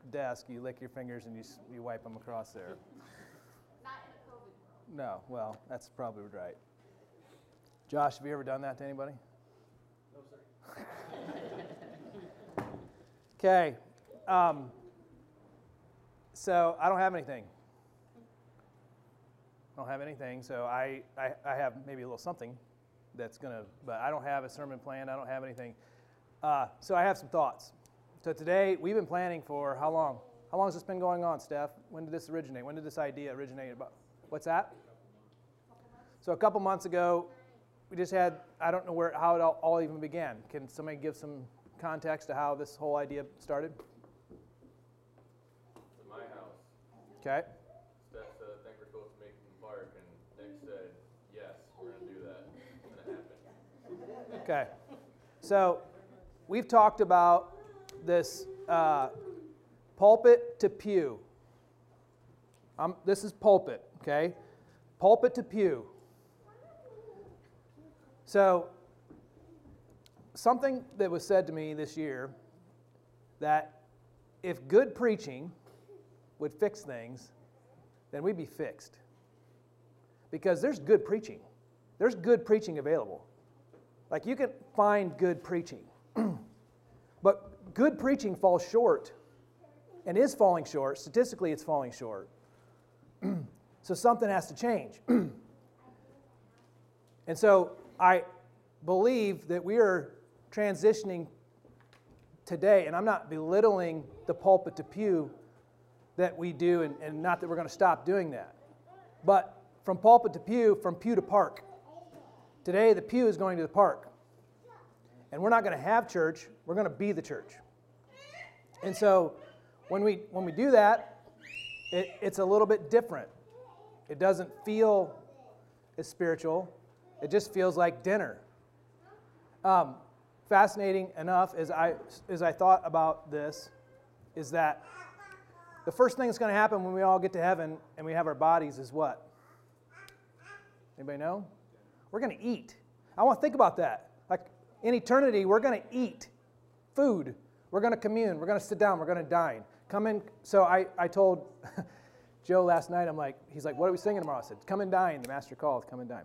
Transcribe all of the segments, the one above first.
desk, you lick your fingers and you wipe them across there. Not in a COVID world. No, well, that's probably right. Josh, have you ever done that to anybody? No, sir. Okay. So I don't have anything. I don't have anything, so I have maybe a little something that's going to, but I don't have a sermon plan. I don't have anything. So I have some thoughts. So today, we've been planning for how long? How long has this been going on, Steph? When did this originate? When did this idea originate? About what's that? So a couple months ago, we just had, I don't know how it all even began. Can somebody give some context to how this whole idea started? At my house. Okay. Steph said, I think we're supposed to make it in the park, and Nick said, yes, we're going to do that. And it happened. Okay. So we've talked about this pulpit to pew. This is pulpit, okay? Pulpit to pew. So something that was said to me this year, that if good preaching would fix things, then we'd be fixed. Because there's good preaching. There's good preaching available. Like you can find good preaching. But good preaching falls short and is falling short. Statistically, it's falling short. So something has to change. And so I believe that we are transitioning today, and I'm not belittling the pulpit to pew that we do, and not that we're going to stop doing that. But from pulpit to pew, from pew to park. Today, the pew is going to the park. And we're not going to have church, we're going to be the church. And so when we do that, it's a little bit different. It doesn't feel as spiritual. It just feels like dinner. Fascinating enough, as I thought about this, is that the first thing that's going to happen when we all get to heaven and we have our bodies is what? Anybody know? We're going to eat. I want to think about that. Like in eternity, we're going to eat food. We're going to commune. We're going to sit down. We're going to dine. Come in. So I told Joe last night, he's like, what are we singing tomorrow? I said, come and dine. The master called, come and dine.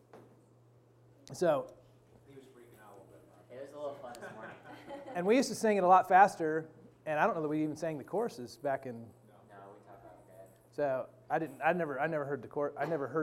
So he was freaking out a little bit. It was a little fun this morning. And we used to sing it a lot faster, and I don't know that we even sang the choruses back in. No, we talked about that. So I never heard the chorus.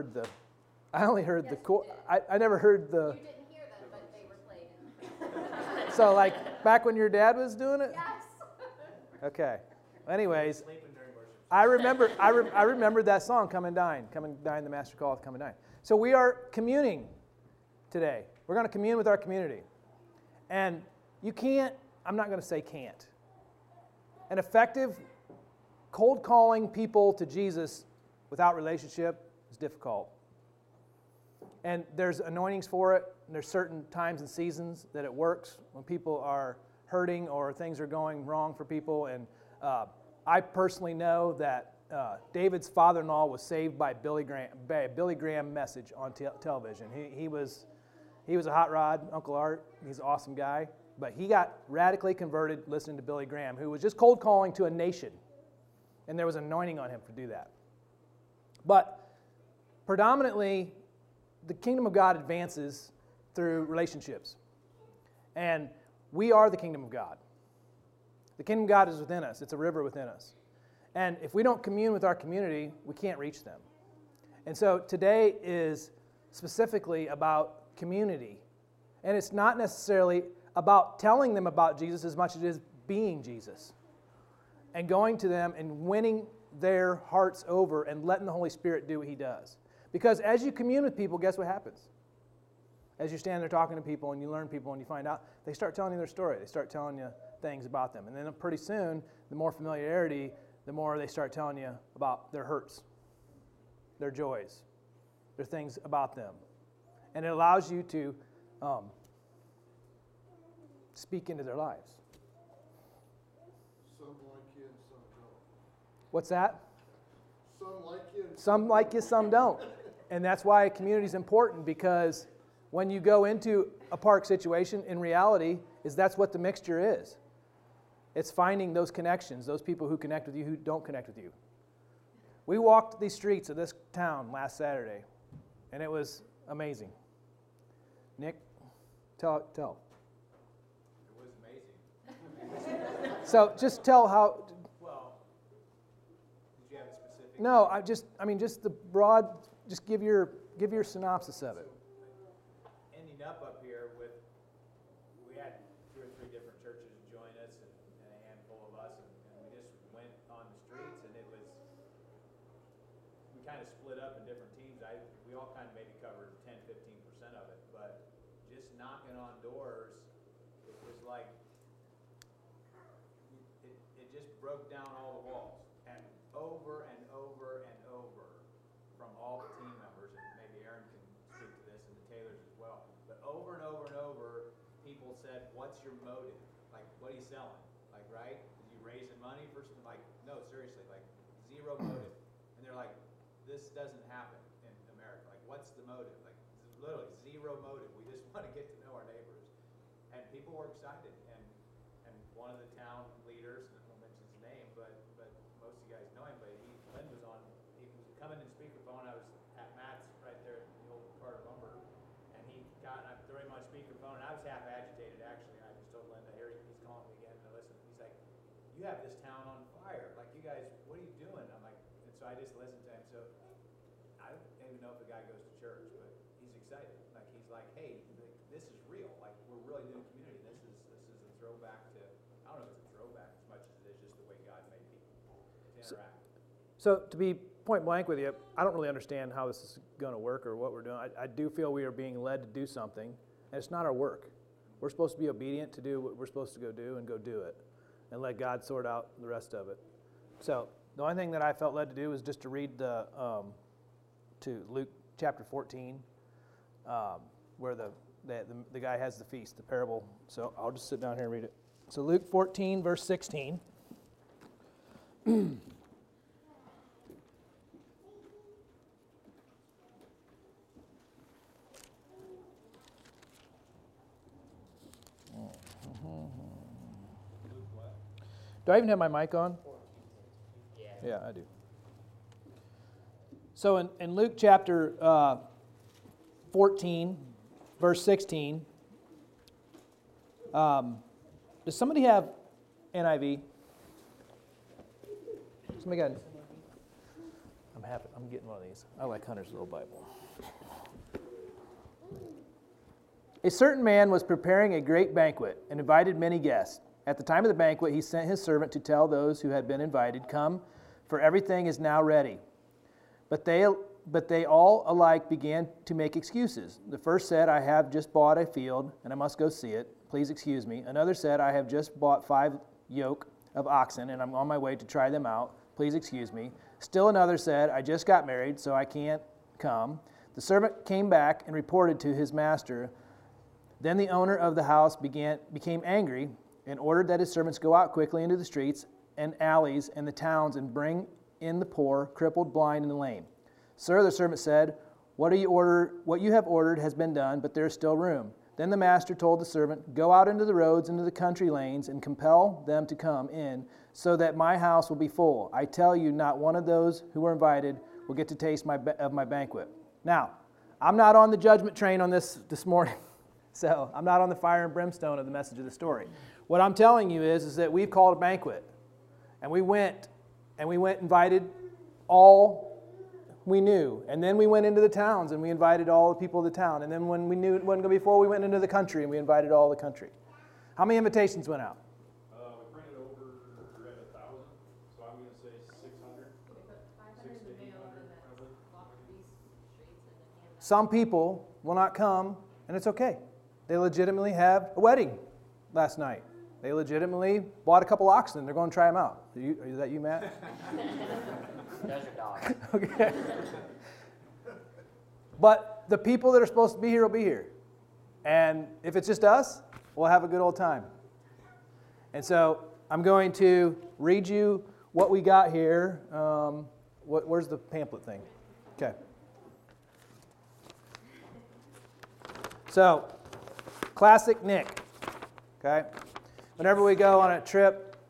I only heard the chorus. I never heard the. You didn't hear them, but they were played. So like back when your dad was doing it. Yes. Okay. Anyways, Sleeping during worship. I remembered that song, Come and Dine. Come and dine, the master calleth, come and dine. So we are communing today. We're going to commune with our community. And you can't, I'm not going to say can't. An effective cold calling people to Jesus without relationship is difficult. And there's anointings for it, and there's certain times and seasons that it works when people are hurting or things are going wrong for people. And I personally know that David's father-in-law was saved by a Billy Graham message on television. He was a hot rod, Uncle Art. He's an awesome guy. But he got radically converted listening to Billy Graham, who was just cold calling to a nation. And there was anointing on him to do that. But predominantly, the kingdom of God advances through relationships. And we are the kingdom of God. The kingdom of God is within us. It's a river within us. And if we don't commune with our community, we can't reach them. And so today is specifically about community. And it's not necessarily about telling them about Jesus as much as it is being Jesus. And going to them and winning their hearts over and letting the Holy Spirit do what He does. Because as you commune with people, guess what happens? As you stand there talking to people and you learn people and you find out, they start telling you their story. They start telling you things about them. And then pretty soon, the more familiarity, the more they start telling you about their hurts, their joys, their things about them. And it allows you to speak into their lives. Some like you and some don't. What's that? Some like you and Some like you, some don't. And that's why community is important, because when you go into a park situation, in reality, that's what the mixture is. It's finding those connections, those people who connect with you who don't connect with you. We walked these streets of this town last Saturday, and it was amazing. Nick, tell. It was amazing. So just tell how. Well, did you have a specific? No, just the broad. Just give your synopsis of it. Ending up here with, we had 2 or 3 different churches join us and a handful of us, and we just went on the streets, and it was, we kind of split up in different teams. We all kind of maybe covered 10, 15% of it, but just knocking on doors, it was like, it just broke down all the walls, and over and over and over from all the team members, and maybe Aaron can speak to this, and the Taylors as well, but over and over and over, people said, what's your motive? Like, what are you selling? Like, right? Is you raising money for something? Like, no, seriously, like, zero motive. And they're like, this doesn't happen in America. Like, what's the motive? Like, literally, zero motive. We just want to get to know our neighbors. And people were excited. And one of the town leaders, and I won't mention his name, but most of you guys know him, but Lynn was on, he was coming in speakerphone. I was at Matt's right there at the old Carter Lumber, and I threw him on speakerphone, and I was half agitated, actually. I just told Linda, here he's calling me again, and I listened. He's like, you have this town on fire. Like, you guys, what are you doing? I'm like, and so I just listened to him. So I don't even know if the guy goes to church, but he's excited. Like, he's like, hey, this is real. Like, we're really doing community. This is a throwback to, I don't know if it's a throwback as much as it is just the way God made people to interact. So to be point blank with you, I don't really understand how this is going to work or what we're doing. I do feel we are being led to do something, and it's not our work. We're supposed to be obedient to do what we're supposed to go do and go do it, and let God sort out the rest of it. So the only thing that I felt led to do was just to read to Luke chapter 14, where the guy has the feast, the parable. So I'll just sit down here and read it. So Luke 14, verse 16. Do I even have my mic on? Yeah, I do. So in Luke chapter 14, verse 16, does somebody have NIV? Somebody got? I'm happy. I'm getting one of these. I like Hunter's little Bible. A certain man was preparing a great banquet and invited many guests. At the time of the banquet, he sent his servant to tell those who had been invited, "Come, for everything is now ready." But they all alike began to make excuses. The first said, "I have just bought a field, and I must go see it. Please excuse me." Another said, "I have just bought 5 yoke of oxen, and I'm on my way to try them out. Please excuse me." Still another said, "I just got married, so I can't come." The servant came back and reported to his master. Then the owner of the house became angry and ordered that his servants go out quickly into the streets and alleys and the towns and bring in the poor, crippled, blind, and lame. "Sir," the servant said, what you have ordered has been done, but there is still room." Then the master told the servant, "Go out into the roads, into the country lanes, and compel them to come in, so that my house will be full. I tell you, not one of those who were invited will get to taste of my banquet." Now, I'm not on the judgment train on this morning. So I'm not on the fire and brimstone of the message of the story. What I'm telling you is that we've called a banquet. And we went invited all we knew. And then we went into the towns and we invited all the people of the town. And then when we knew it wasn't going to be full, we went into the country and we invited all the country. How many invitations went out? We printed over, we're at 1,000, so I'm going to say 600. We put 500 in the mail and then walk these streets and then hand Some people will not come, and it's okay. They legitimately have a wedding last night. They legitimately bought a couple oxen. They're going to try them out. Is that you, Matt? Those are dogs. Okay. But the people that are supposed to be here will be here. And if it's just us, we'll have a good old time. And so I'm going to read you what we got here. Where's the pamphlet thing? Okay. So, classic Nick. Okay? Whenever we go on a trip,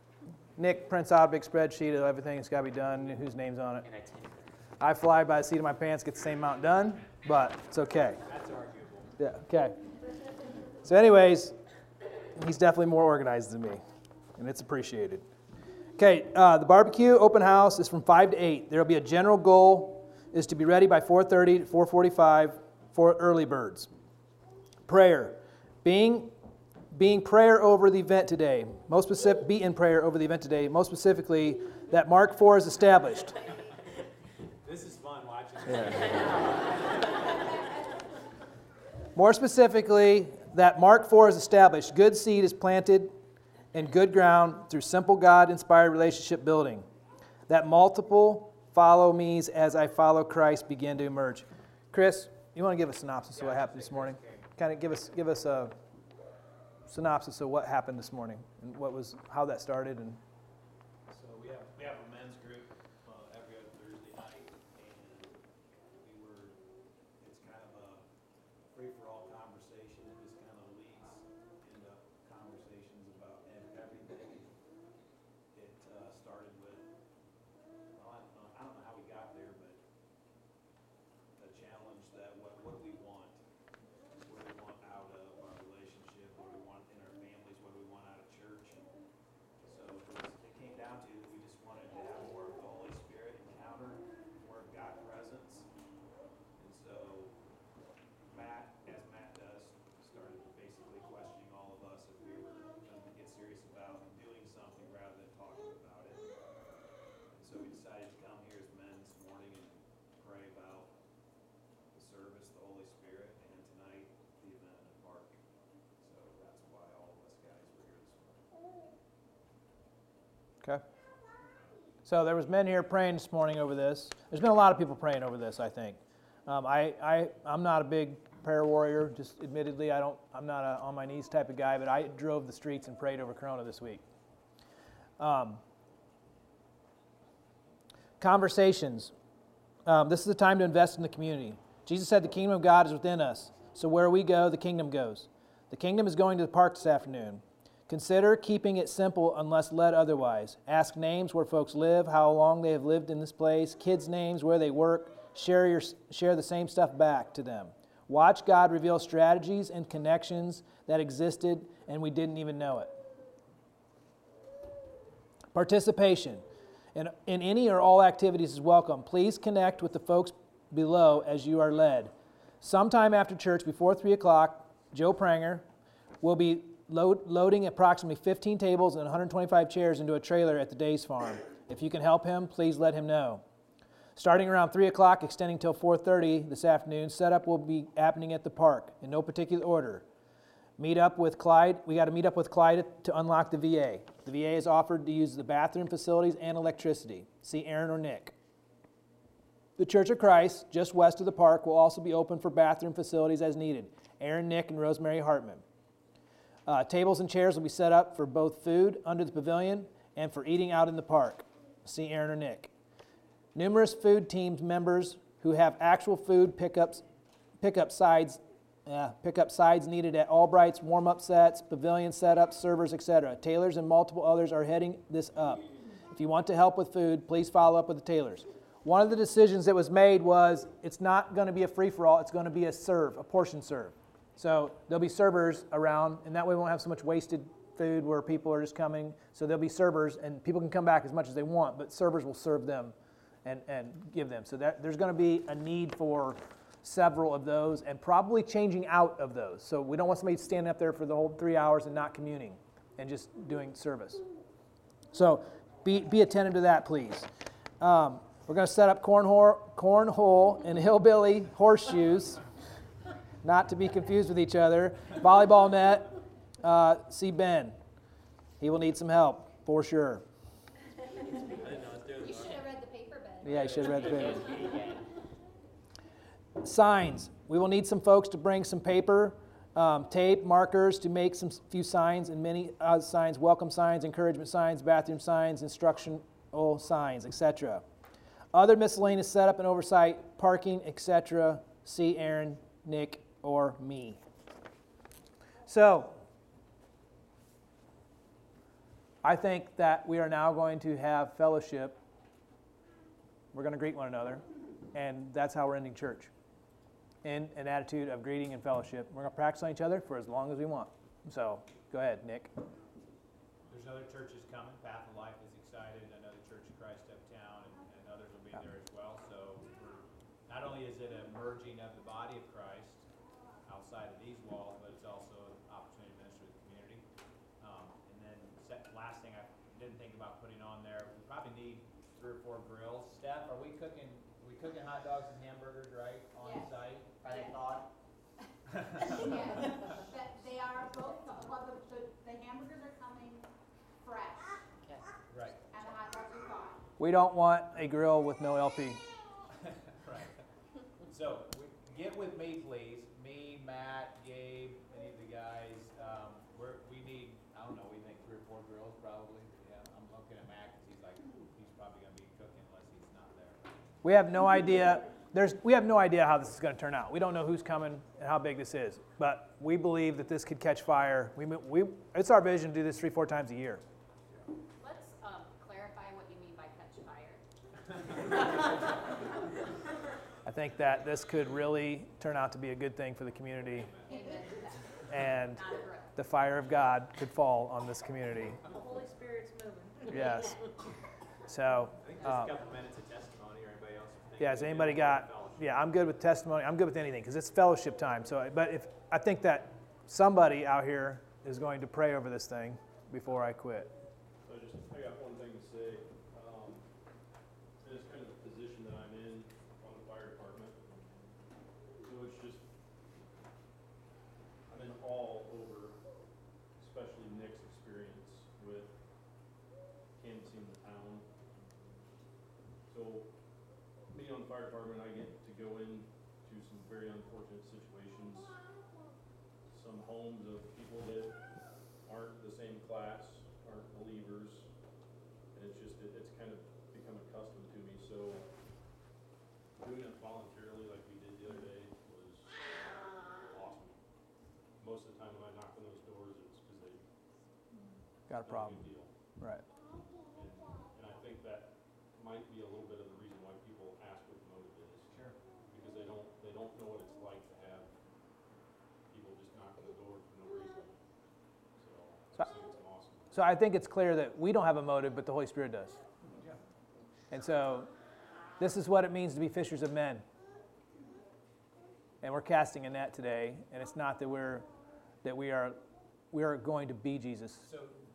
Nick prints out a big spreadsheet of everything that's got to be done, whose name's on it. And I tinker. I fly by the seat of my pants, get the same amount done, but it's okay. That's arguable. Yeah, okay. So anyways, he's definitely more organized than me, and it's appreciated. Okay, the barbecue open house is from 5 to 8. There will be a general goal is to be ready by 4:30 to 4:45 for early birds. Prayer. Being prayer over the event today. Be in prayer over the event today. Most specifically, that Mark 4 is established. This is fun watching. More specifically, that Mark 4 is established. Good seed is planted in good ground through simple God-inspired relationship building. That multiple follow me's as I follow Christ begin to emerge. Chris, you want to give a synopsis of what happened this morning? Kind of give us a synopsis of what happened this morning and how that started. And So we have a men's group every other Thursday night, and it's kind of a free-for-all conversation. It just kind of leads into conversations about everything. It started with, well, I don't know how we got there, but a challenge that what do we want? What do we want out of our relationship? What do we want in our families? What do we want out of church? And so it came down to we just wanted to have more of the Holy Spirit encounter, more of God presence. And so Matt, as Matt does, started basically questioning all of us if we were going to get serious about doing something rather than talking about it. And so we decided to come here as men this morning and pray about the service, the Holy Spirit, and tonight the event in the park. So that's why all of us guys were here this morning. okay. So there was men here praying this morning over this. There's been a lot of people praying over this, I think. I'm not a big prayer warrior. Just admittedly, I'm not a on my knees type of guy. But I drove the streets and prayed over Corona this week. Conversations. This is the time to invest in the community. Jesus said the kingdom of God is within us. So where we go, the kingdom goes. The kingdom is going to the park this afternoon. Consider keeping it simple unless led otherwise. Ask names where folks live, how long they have lived in this place, kids' names, where they work. Share the same stuff back to them. Watch God reveal strategies and connections that existed and we didn't even know it. Participation in any or all activities is welcome. Please connect with the folks below as you are led. Sometime after church, before 3 o'clock, Joe Pranger will be loading approximately 15 tables and 125 chairs into a trailer at the Days Farm. If you can help him, please let him know. Starting around 3 o'clock, extending till 4:30 this afternoon, setup will be happening at the park in no particular order. Meet up with Clyde. We got to meet up with Clyde to unlock the VA. The VA is offered to use the bathroom facilities and electricity. See Aaron or Nick. The Church of Christ, just west of the park, will also be open for bathroom facilities as needed. Aaron, Nick, and Rosemary Hartman. Tables and chairs will be set up for both food under the pavilion and for eating out in the park. See Aaron or Nick. Numerous food teams members who have actual food pickup sides needed at Albright's, warm-up sets, pavilion setups, servers, etc. Taylors and multiple others are heading this up. If you want to help with food, please follow up with the Taylors. One of the decisions that was made was it's not going to be a free-for-all, it's going to be a portion serve. So there'll be servers around, and that way we won't have so much wasted food where people are just coming. So there'll be servers, and people can come back as much as they want, but servers will serve them and give them. So there's going to be a need for several of those and probably changing out of those. So we don't want somebody standing up there for the whole 3 hours and not communing and just doing service. So be attentive to that, please. We're going to set up cornhole and hillbilly horseshoes, not to be confused with each other. Volleyball net. See Ben. He will need some help, for sure. You should have read the paper, Ben. Yeah, you should have read the paper. Signs. We will need some folks to bring some paper, tape, markers to make few signs and many signs, welcome signs, encouragement signs, bathroom signs, instructional signs, etc. Other miscellaneous setup and oversight, parking, etc. See Aaron, Nick, or me. So, I think that we are now going to have fellowship. We're going to greet one another, and that's how we're ending church. In an attitude of greeting and fellowship. We're going to practice on each other for as long as we want. So, go ahead, Nick. There's other churches coming. Path of Life is excited. I know the Church of Christ uptown and others will be there as well. So not only is it a merging of the body of Christ outside of these walls, but it's also an opportunity to minister to the community. And then last thing I didn't think about putting on there, we probably need 3 or 4 grills. Steph, are we cooking hot dogs and hamburgers right on Yes. site? Are they thawed? Yeah, they are both, well, the hamburgers are coming fresh, Okay. Right. and the hot dogs are gone. We don't want a grill with no LP. Right. So, get with me, please. Me, Matt, Gabe, any of the guys. We need, I don't know, we think 3 or 4 grills probably. Yeah, I'm looking at Matt because he's like, he's probably going to be cooking unless he's not there. We have no idea. We have no idea how this is going to turn out. We don't know who's coming and how big this is. But we believe that this could catch fire. It's our vision to do this 3 or 4 times a year. Let's clarify what you mean by catch fire. I think that this could really turn out to be a good thing for the community. Amen to that. And Not a grill. the fire of God could fall on this community. The Holy Spirit's moving. Yes. So, I think just a couple minutes of testimony or anybody else. yeah, has anybody got, I'm good with testimony. I'm good with anything because it's fellowship time. So, but I think that somebody out here is going to pray over this thing before I quit. So I got one thing to say. And it's kind of the position that I'm in on the fire department. So it's just, I'm in all over, especially Nick's experience with canvassing the town. So me on the fire department, I get to go into some very unfortunate situations. Some homes of people that aren't the same class, aren't believers, and it's kind of become accustomed to me. So doing it voluntarily like we did the other day was awesome. Most of the time when I knock on those doors, it's because they Got a problem. no big deal. Right. And I think that might be a little bit of the reason why people ask what the motive is. Sure. Because they don't know what it's like to have people just knock on the door for no reason. So I just think it's awesome. So I think it's clear that we don't have a motive, but the Holy Spirit does. And so this is what it means to be fishers of men. And we're casting a net today, and it's not that we are going to be Jesus. So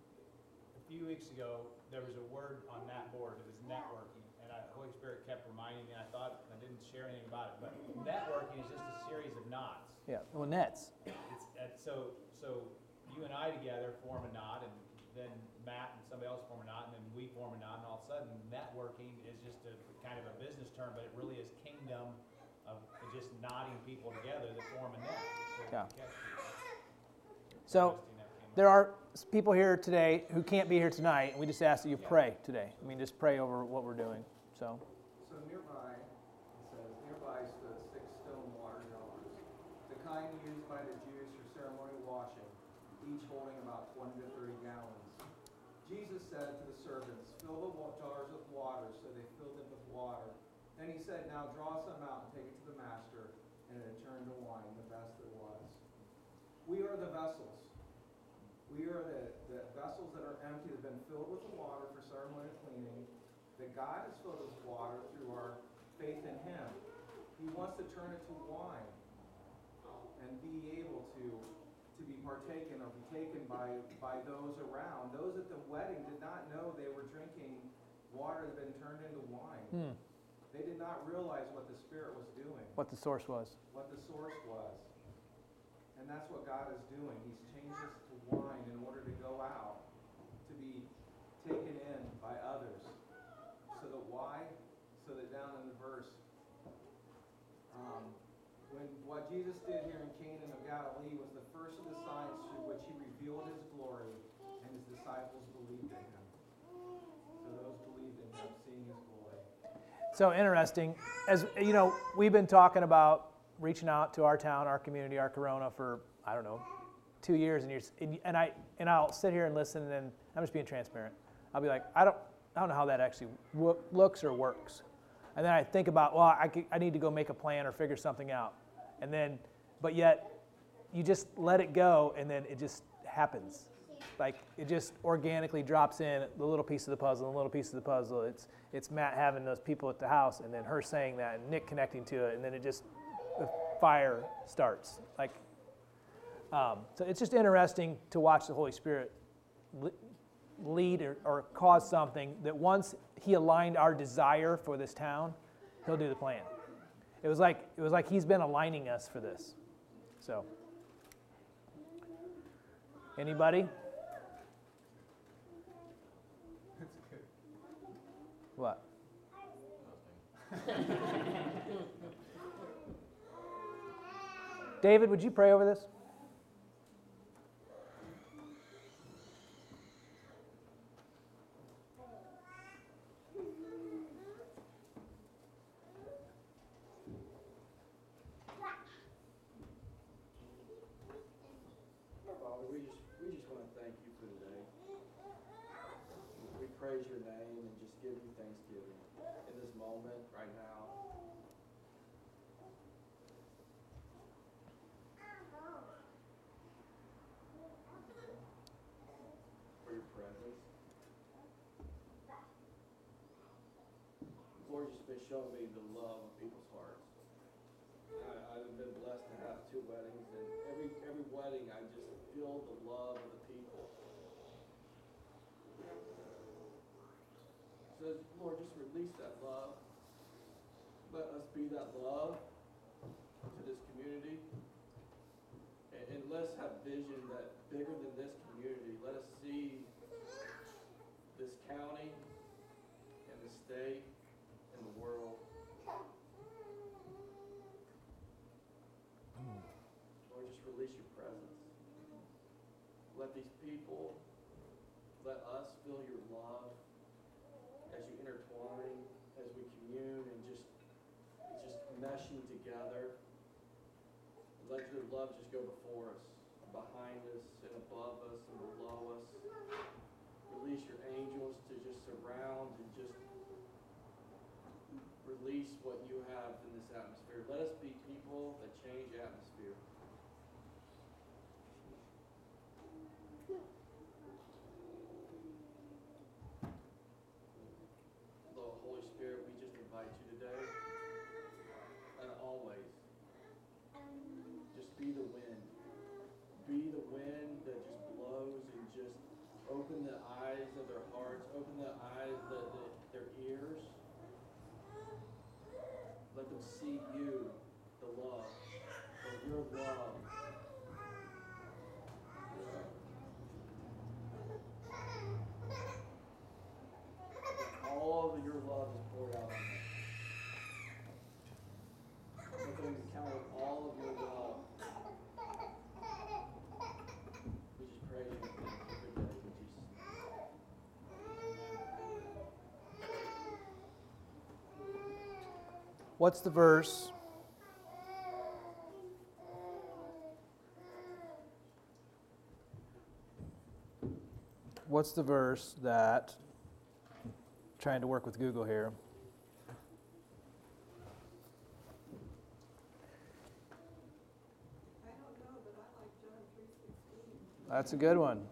a few weeks ago, there was a word on that board. It was networking. And the Holy Spirit kept reminding me, and I didn't share anything about it, but networking is just a series of knots. Yeah, well, nets. So you and I together form a knot, and then Matt and somebody else form a knot, and then we form a knot, and all of a sudden networking is just a kind of a business term, but it really is kingdom of just knotting people together that form a net. Yeah. Catch people. So Interesting that came up. there are people here today who can't be here tonight, and we just ask that you pray today. I mean, just pray over what we're doing. So, So nearby, it says, nearby stood 6 stone water jars, the kind used by the Jews for ceremonial washing, each holding about 20 to 30 gallons. Jesus said to the servants, fill the jars with water, so they filled them with water. Then he said, now draw some out and take it to the master, and it turned to wine, the best it was. We are the vessels. We are the vessels that are empty, that have been filled with the water for ceremonial cleaning, that God has filled us with water through our faith in him. He wants to turn it to wine and be able to be partaken or be taken by those around. Those at the wedding did not know they were drinking water that had been turned into wine. They did not realize what the Spirit was doing, what the source was. what the source was. And that's what God is doing. He's changed us to wine in order to go out, to be taken in by others. So that why? So that down in the verse, when what Jesus did here in Canaan of Galilee was the first of the signs through which he revealed his glory, and his disciples believed in him. So those believed in him, seeing his glory. So interesting. As you know, we've been talking about reaching out to our town, our community, our Corona for, 10 2 years, and I'll sit here and listen, and then I'm just being transparent. I'll be like, I don't know how that actually looks or works, and then I think about, well, I need to go make a plan or figure something out, and then, but yet, you just let it go, and then it just happens. Like it just organically drops in the little piece of the puzzle, the little piece of the puzzle. It's Matt having those people at the house, and then her saying that, and Nick connecting to it, and then the fire starts. Like, so it's just interesting to watch the Holy Spirit lead or cause something that once He aligned our desire for this town, He'll do the plan. It was like He's been aligning us for this. So, anybody? What? David, would you pray over this? Father, we just want to thank you for today. We praise your name and just give you thanksgiving in this moment right now. For your presence. Lord, you've been showing me the love of people's hearts. I've been blessed to have 2 weddings, and every wedding I just feel the love of the people. So Lord, just release that love. Let us be that love to this community. And let us have vision that bigger than this community. Let us see this county and the state and the world. Lord, just release your presence. Let these people, let us feel your love as you intertwine, as we commune and just meshing together. Let your love just go before us, behind us, and above us, and below us. Release your angels to just surround and just release what you have in this atmosphere. Let us be people that change atmosphere. Lord, Holy Spirit, we just invite you today and always. Just be the wind. Be the wind that just blows and just open the eyes of their hearts, open the eyes, their ears. Let them see you, the love, your love. All of your love is poured out on them. Let them encounter all of your love. We just praise you and thank you for today in Jesus' name. What's the verse? What's the verse that, I'm trying to work with Google here. I don't know, but I like John 3:16. That's a good one.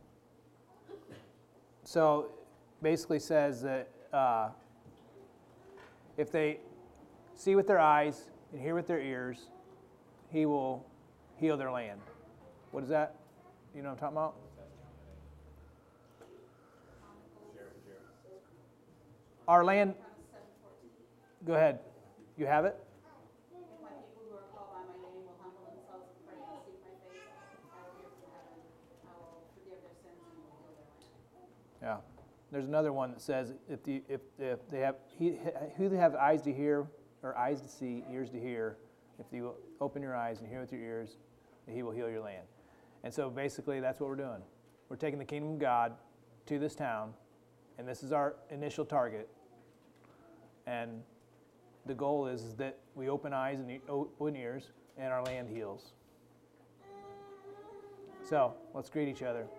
So basically says that if they see with their eyes and hear with their ears, He will heal their land. What is that? You know what I'm talking about? Our land. Go ahead. You have it? If my people who are called by my name will humble themselves and pray and seek my face, I will hear from heaven. I will forgive their sins and will heal their land. Yeah. There's another one that says if they have who they have eyes to hear or eyes to see, ears to hear, if you open your eyes and hear with your ears, He will heal your land. And so basically that's what we're doing. We're taking the kingdom of God to this town, and this is our initial target. And the goal is that we open eyes and open ears, and our land heals. So let's greet each other.